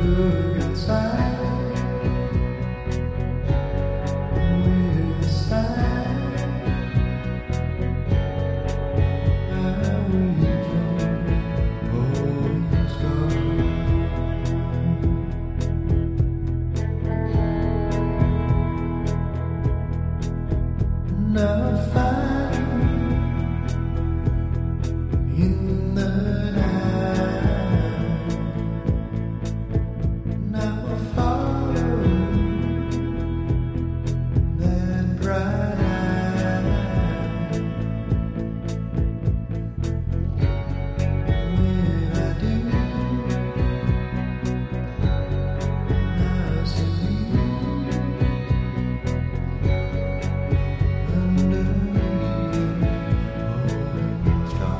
look outside with the sigh, I reach your scar. Now I find in the night. Now I follow that bright light. When I do, I see you under your star.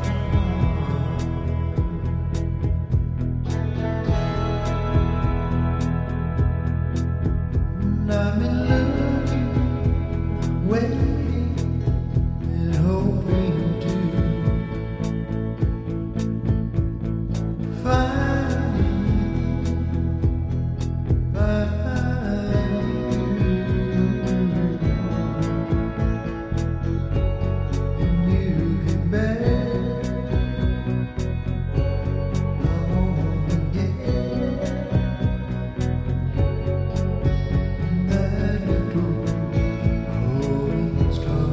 I'm in love, waiting and hoping to find you. And you can bet I won't forget that little holding star.